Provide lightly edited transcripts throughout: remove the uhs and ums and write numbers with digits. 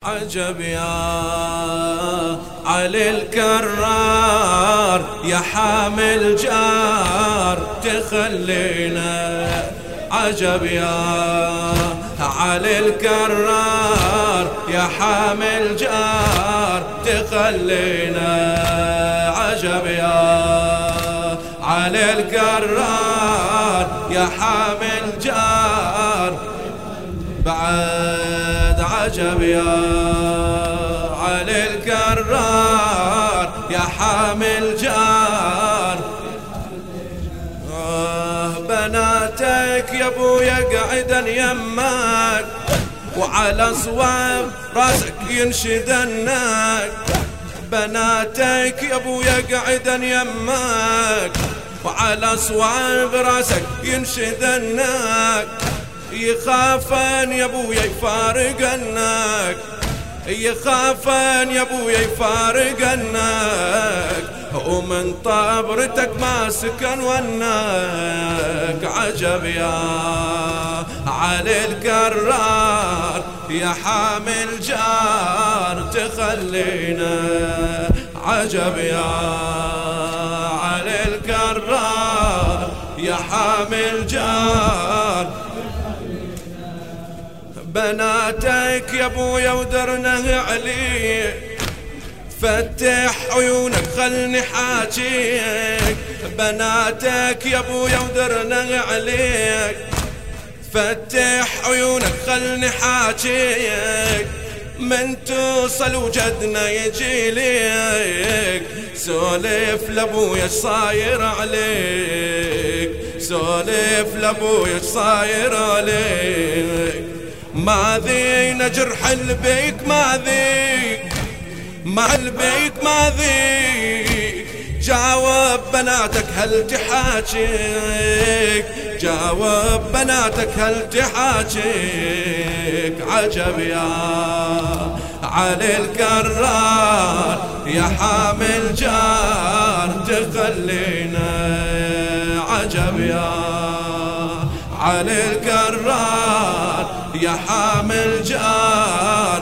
عجب يا علي الكرار يا حامل جار تخلينا. عجب يا علي الكرار يا حامل جار تخلينا. عجب يا علي الكرار يا حامل جار بعد. عجب يا علي الكرار يا حامل جار. بناتك يا ابويا قعدن يمك وعلى صواب راسك ينشدنك. بناتك يا ابويا قعدن يمك وعلى صواب راسك ينشدنك. يخافن يا ابويا يفارقنك، يخافن يا ابويا يفارقنك، ومن طابرتك ما سكن ونك. عجب يا علي الكرار يا حامل جار تخلينا. عجب يا علي الكرار يا حامل جار. بناتك يا ابويا ودرنه عليك فتح عيونك خلني حاجيك. بناتك يا ابويا ودرنه عليك فتح عيونك خلني حاجيك. من توصل وجدنا يجي ليك سولف لابويا ايش صاير عليك. سولف لابويا ايش صاير عليك. ما ذينا جرح البيك ما ذيك مع البيك ما ذيك. جاوب بناتك هل تحاجيك. جاوب بناتك هل تحاجيك. عجب يا علي الكرار يا حامل جار تخلينا. عجب يا علي الكرار يا حامل جار.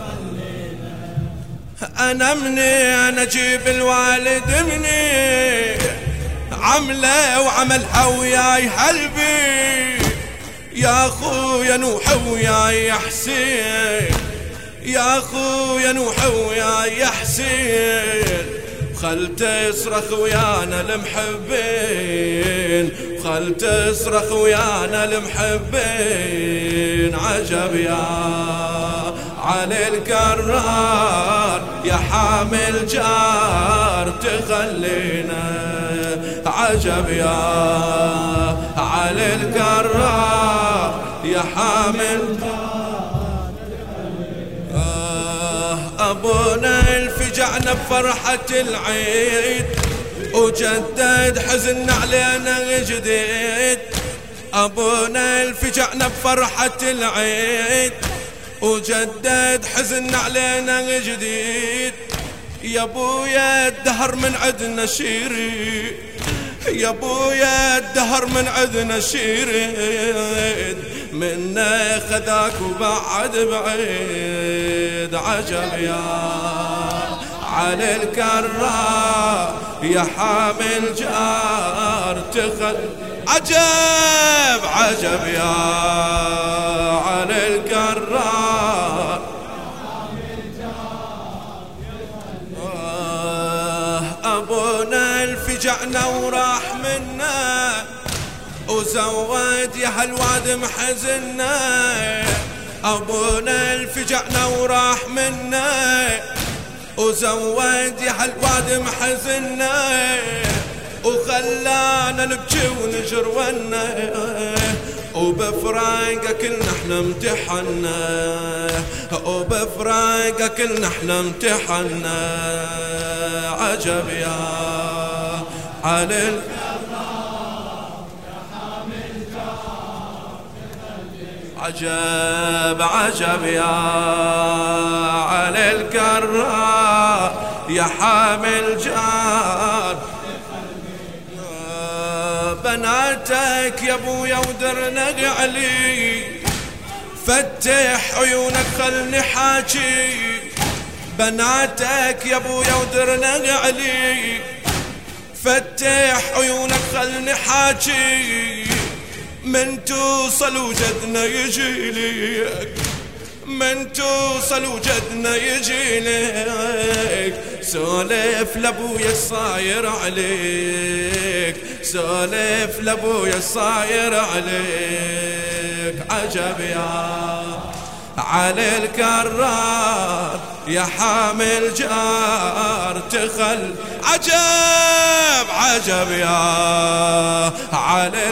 أنا منين أجيب الوالد مني عمله وعملها وياي حلبي. يا خويا نوح وياي حسين، يا خويا نوح وياي حسين. خل تصرخ ويانا المحبين، خل تصرخ ويانا المحبين. عجب يا علي الكرار يا حامل جار تخلينا. عجب يا علي الكرار يا حامل أبونا الفجعنا بفرحة العيد وجدد حزن علينا جديد. أبونا الفجعنا بفرحة العيد وجدد حزن علينا جديد. يا ابويا الدهر من عدنا شيري، يا ابويا الدهر من عدنا شيريد. منا خذاك وبعد بعيد. عجب يا علي الكرار يا حامل جار تخل. عجب عجب يا علي الكرار أبونا الفجعنا وراح منا وزود يا هالواد محزنا. أبونا الفجعنا وراح منا وزود يا هالواد محزنا. وخلانا نبكي ونجر ونا وبفراقك كلنا احنا امتحنا. وبفراقك كلنا احنا امتحنا. عجب يا علي عجب عجب يا علي الكرار يا حامل جار. بناتك يا ابويا ودرنا علي فتح عيونك خلني حاجي بناتك يا ابويا ودرنا عليك. فتح عيونك خلني حاجي من توصل وجدنا يجي ليك، من توصل وجدنا يجي لك. سولف لابويا الصاير عليك، سولف لابويا الصاير عليك. عجب يا علي الكرار يا حامل جار تخل. عجب عجب يا علي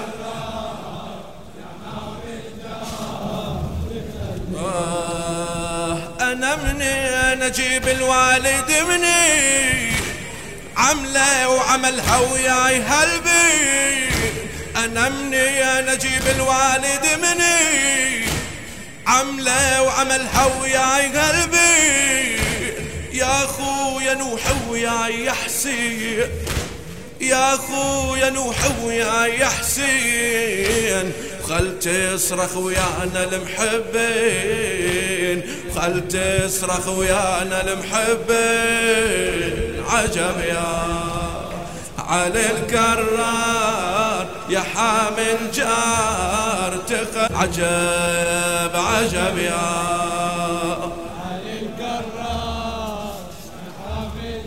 أنا منين أجيب الوالد مني عمله وعملها وياي هلبي. أنا منين أجيب الوالد مني عمله وعملها وياي قلبي. يا أخويا نوح وياي حسين، يا أخويا نوح وياي حسين. خل تصرخ ويانا المحبين، خل تصرخ ويانا المحبين. عجب يا علي الكرار يا حامل جار تخل. عجب عجب يا علي الكرار يا حامل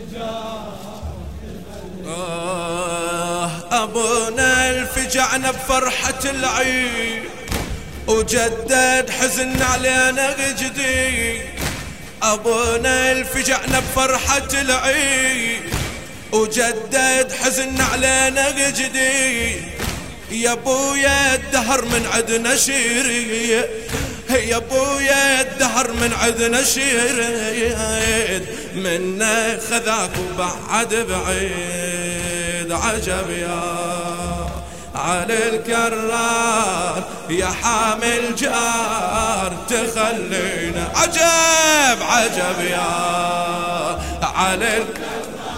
جار. أبونا الفجعنا بفرحة العيد وجدد حزن علينا جديد. أبونا الفجعنا بفرحة العيد وجدد حزن علينا جديد. يا ابويا الدهر من عدنا شريد، يا ابويا الدهر من عدنا شريد. منا خذاك وبعد بعيد. عجب يا علي الكرار يا حامل جار تخلينا. عجب عجب يا علي الكرار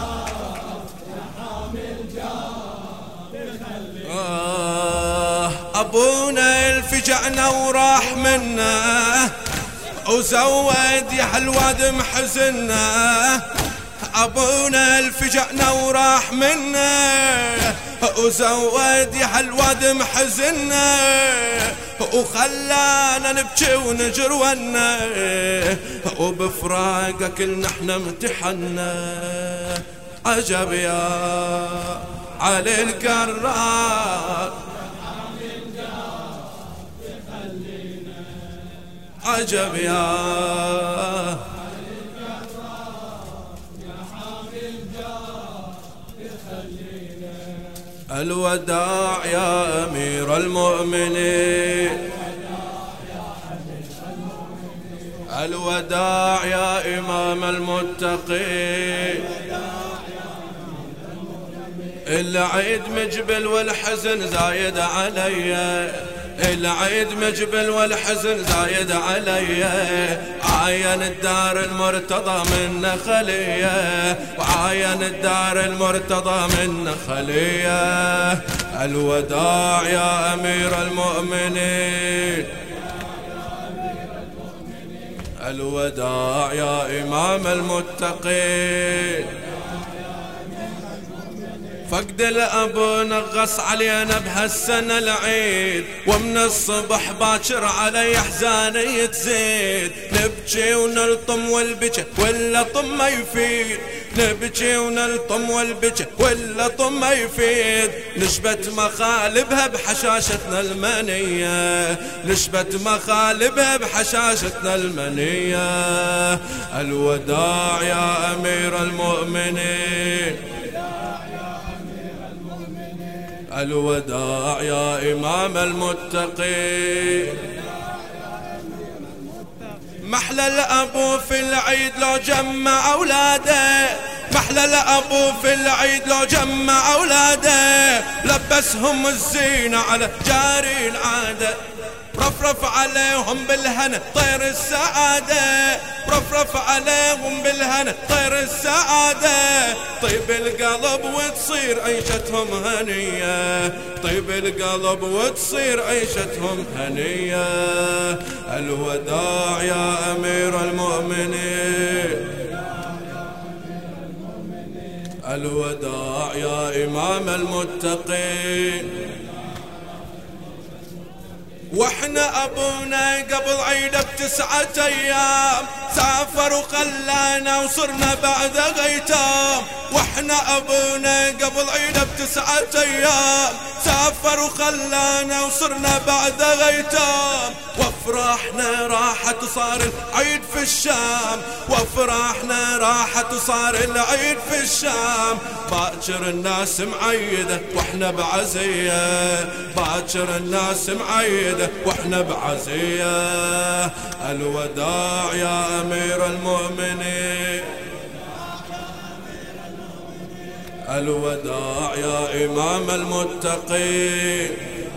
أبونا الفجعنا وراح منا وزود يا حلواد محزنا. أبونا الفجعنا وراح منا وزود يا حلواد محزنا. وخلانا نبكي ونجرونا وبفراقك كلنا احنا امتحنا. عجب يا علي الكرار عجب يا الوداع يا أمير المؤمنين، الوداع يا إمام المتقين. العيد مجبل والحزن زايد علي، العيد مجبل والحزن زايد علي. عاين الدار المرتضى من خليه، وعاين الدار المرتضى من خليه. الوداع يا أمير المؤمنين، الوداع يا إمام المتقين. فقد الأب نغص علينا بهالسنة العيد، ومن الصبح باكر علي أحزاني تزيد. نبكي ونلطم والبكي ولا طم ما يفيد، نبكي ونلطم والبكي ولا طم ما يفيد. نشبت مخالبها بحشاشتنا المنية، نشبت مخالبها بحشاشتنا المنية. الوداع يا أمير المؤمنين، الوداع يا إمام المتقين. محلى الأبو في العيد لو جمع أولاده، محلى الأبو في العيد لو جمع أولاده. لبسهم الزينة على جاري العادة، رفرف عليهم بالهنا طير السعادة، رفرف عليهم بالهنا طير السعادة. طيب القلب وتصير عيشتهم هنية، طيب القلب وتصير عيشتهم هنية. الوداع يا أمير المؤمنين، الوداع يا إمام المتقين. واحنا ابونا قبل عيده ب9 ايام سافر وخلانا وصرنا بعد غيتام. واحنا ابونا قبل عيده ب9 ايام سافر وخلانا وصرنا بعد غيتام. وافراحنا راحت صار العيد في الشام، وافراحنا راحت صار العيد في الشام. باكر الناس معيده واحنا بعزيه، باكر الناس معيده واحنا بعزيه. الوداع يا أمير المؤمنين، الوداع يا إمام المتقين.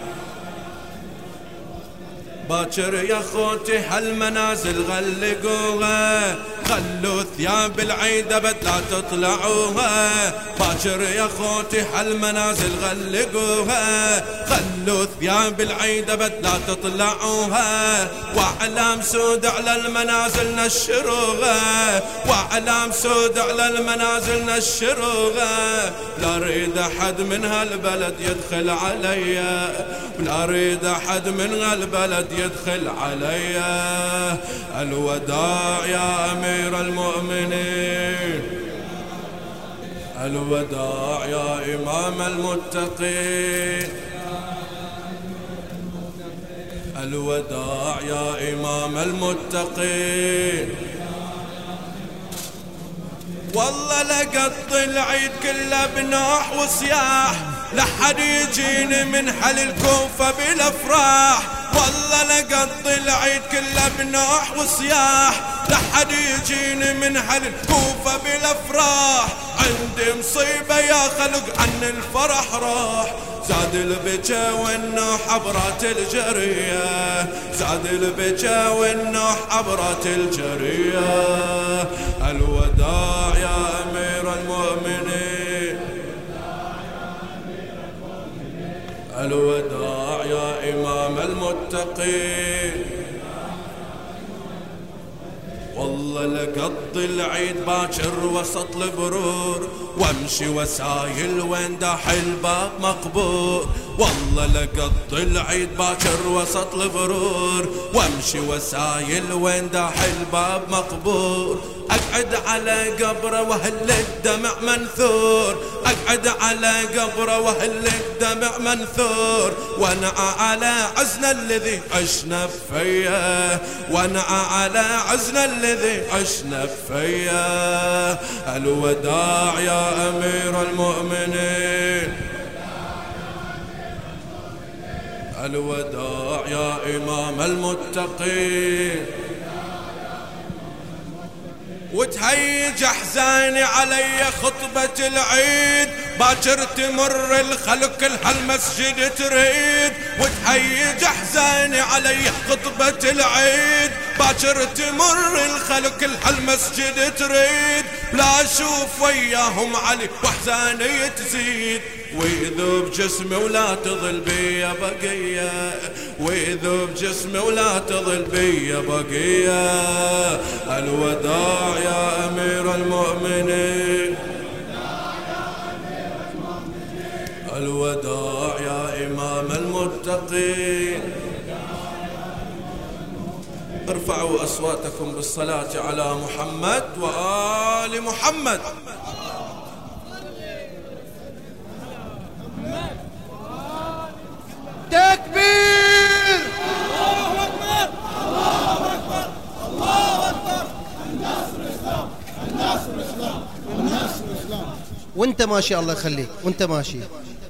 باكر يا خوتي هالمنازل غلقوها، خلوا ثياب العيد ابد لا تطلعوها. باكر يا خوتي هالمنازل غلقوها، خلوا ثياب العيد ابد لا تطلعوها. واعلام سود على المنازل نشروها، واعلام سود على المنازل نشروها. لا اريد احد من هالبلد يدخل عليا، لا اريد احد من هالبلد يدخل عليا. الوداع يا أمير المؤمنين، الوداع يا إمام المتقين، الوداع يا إمام المتقين. والله لقضي العيد كله بنوح وصياح، لحد يجيني من حل الكوفة بالافراح. والله لقضي العيد كله بنوح وصياح، لحد يجيني من حل الكوفة بالافراح. عندي مصيبة يا خلق عن الفرح راح، زاد البكا والنوح عبرات الجرية، زاد البكا والنوح عبرات الجرية. الوداع يا أمير المؤمنين، الوداع يا إمام المتقين. والله لقضي العيد باكر وسط البرور، وامشي وسايل وين داح الباب مقبور. والله لقضي العيد باكر وسط البرور، وامشي وسايل وين داح الباب مقبور. اقعد على قبره وهل الدمع منثور، اقعد على قبره وهل الدمع منثور. ونعى على عزنا الذي عشنا فيه، ونعى على عزنا الذي عشنا فيه. الوداع يا أمير المؤمنين، الوداع يا إمام المتقين. وتهيج احزاني علي خطبة العيد، باكر تمر الخلق كل هالمسجد تريد. وتهيج احزاني علي خطبة العيد، باكر تمر الخلق كل هالمسجد تريد. لا اشوف وياهم علي واحزاني تزيد، ويذوب جسمي ولا تظل بيا بقية، ويذوب جسمي ولا تظل بيا بقية. الوداع يا أمير المؤمنين، الوداع يا إمام المتقين. ارفعوا أصواتكم بالصلاة على محمد وآل محمد. تكبير! الله أكبر! الله أكبر! الله أكبر! النصر الإسلام! النصر الإسلام! النصر الإسلام! وانت ماشي الله يخليك، وانت ماشي.